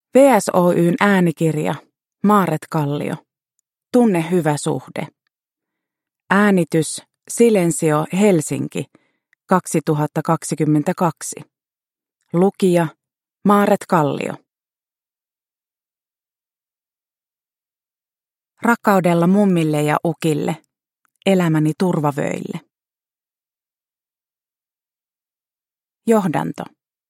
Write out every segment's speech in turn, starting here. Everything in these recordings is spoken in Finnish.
VSOY:n äänikirja Maaret Kallio. Tunne hyvä suhde. Äänitys Silensio Helsinki 2022. Lukija Maaret Kallio. Rakkaudella mummille ja ukille, elämäni turvavöille. Johdanto.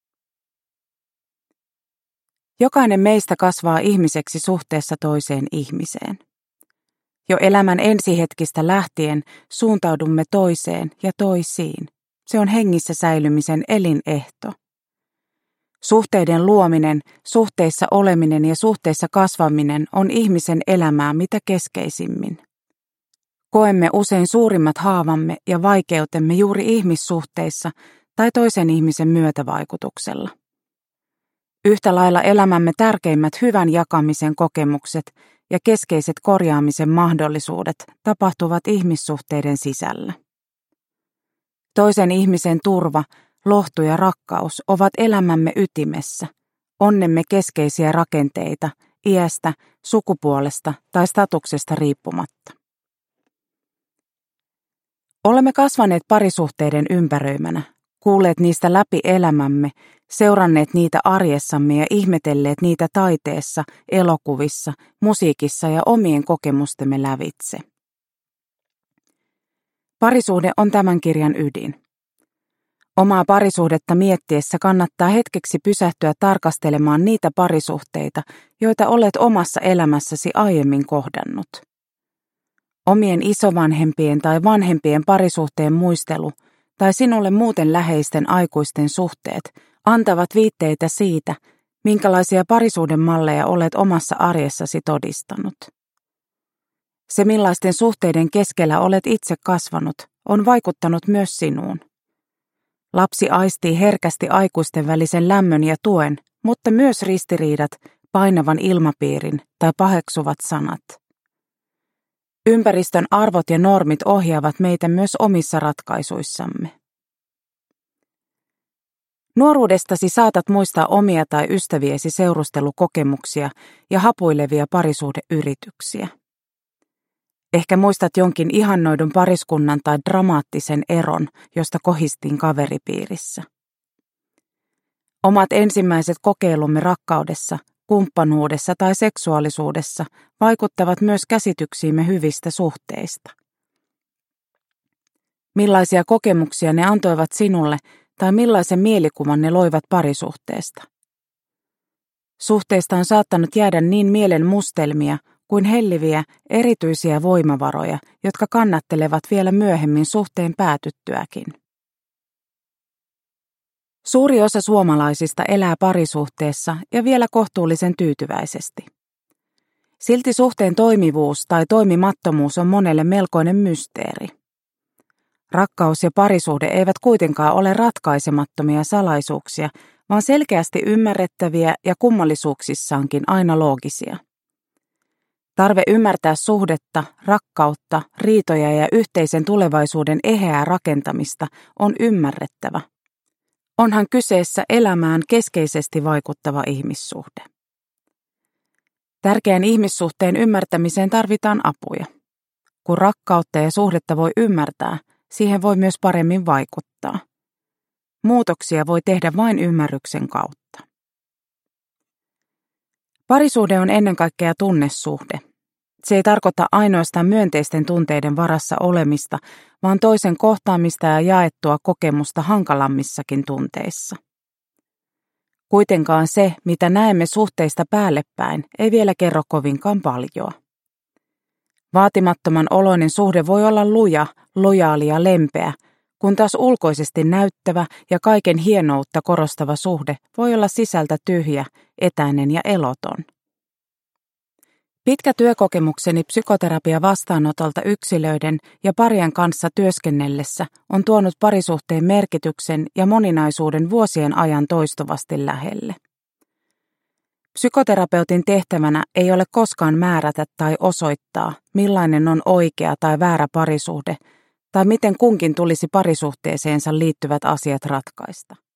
Jokainen meistä kasvaa ihmiseksi suhteessa toiseen ihmiseen. Jo elämän ensihetkistä lähtien suuntaudumme toiseen ja toisiin. Se on hengissä säilymisen elinehto. Suhteiden luominen, suhteissa oleminen ja suhteissa kasvaminen on ihmisen elämää mitä keskeisimmin. Koemme usein suurimmat haavamme ja vaikeutemme juuri ihmissuhteissa tai toisen ihmisen myötävaikutuksella. Yhtä lailla elämämme tärkeimmät hyvän jakamisen kokemukset ja keskeiset korjaamisen mahdollisuudet tapahtuvat ihmissuhteiden sisällä. Toisen ihmisen turva, lohtu ja rakkaus ovat elämämme ytimessä, onnemme keskeisiä rakenteita, iästä, sukupuolesta tai statuksesta riippumatta. Olemme kasvaneet parisuhteiden ympäröimänä, kuulleet niistä läpi elämämme, seuranneet niitä arjessamme ja ihmetelleet niitä taiteessa, elokuvissa, musiikissa ja omien kokemustemme lävitse. Parisuhde on tämän kirjan ydin. Omaa parisuhdetta miettiessä kannattaa hetkeksi pysähtyä tarkastelemaan niitä parisuhteita, joita olet omassa elämässäsi aiemmin kohdannut. Omien isovanhempien tai vanhempien parisuhteen muistelu tai sinulle muuten läheisten aikuisten suhteet antavat viitteitä siitä, minkälaisia parisuhdemalleja olet omassa arjessasi todistanut. Se, millaisten suhteiden keskellä olet itse kasvanut, on vaikuttanut myös sinuun. Lapsi aistii herkästi aikuisten välisen lämmön ja tuen, mutta myös ristiriidat, painavan ilmapiirin tai paheksuvat sanat. Ympäristön arvot ja normit ohjaavat meitä myös omissa ratkaisuissamme. Nuoruudestasi saatat muistaa omia tai ystäviesi seurustelukokemuksia ja hapuilevia parisuhdeyrityksiä. Ehkä muistat jonkin ihannoidun pariskunnan tai dramaattisen eron, josta kohistiin kaveripiirissä. Omat ensimmäiset kokeilumme rakkaudessa, kumppanuudessa tai seksuaalisuudessa vaikuttavat myös käsityksiimme hyvistä suhteista. Millaisia kokemuksia ne antoivat sinulle tai millaisen mielikuvan ne loivat parisuhteesta? Suhteista on saattanut jäädä niin mielen mustelmia kuin helliviä, erityisiä voimavaroja, jotka kannattelevat vielä myöhemmin suhteen päätyttyäkin. Suuri osa suomalaisista elää parisuhteessa ja vielä kohtuullisen tyytyväisesti. Silti suhteen toimivuus tai toimimattomuus on monelle melkoinen mysteeri. Rakkaus ja parisuhde eivät kuitenkaan ole ratkaisemattomia salaisuuksia, vaan selkeästi ymmärrettäviä ja kummallisuuksissaankin aina loogisia. Tarve ymmärtää suhdetta, rakkautta, riitoja ja yhteisen tulevaisuuden eheää rakentamista on ymmärrettävä. Onhan kyseessä elämään keskeisesti vaikuttava ihmissuhde. Tärkeän ihmissuhteen ymmärtämiseen tarvitaan apuja. Kun rakkautta ja suhdetta voi ymmärtää, siihen voi myös paremmin vaikuttaa. Muutoksia voi tehdä vain ymmärryksen kautta. Parisuhde on ennen kaikkea tunnesuhde. Se ei tarkoita ainoastaan myönteisten tunteiden varassa olemista, vaan toisen kohtaamista ja jaettua kokemusta hankalammissakin tunteissa. Kuitenkaan se, mitä näemme suhteista päällepäin, ei vielä kerro kovinkaan paljoa. Vaatimattoman oloinen suhde voi olla luja, lojaali ja lempeä, kun taas ulkoisesti näyttävä ja kaiken hienoutta korostava suhde voi olla sisältä tyhjä, etäinen ja eloton. Pitkä työkokemukseni psykoterapia vastaanotolta yksilöiden ja parien kanssa työskennellessä on tuonut parisuhteen merkityksen ja moninaisuuden vuosien ajan toistuvasti lähelle. Psykoterapeutin tehtävänä ei ole koskaan määrätä tai osoittaa, millainen on oikea tai väärä parisuhde, tai miten kunkin tulisi parisuhteeseensa liittyvät asiat ratkaista.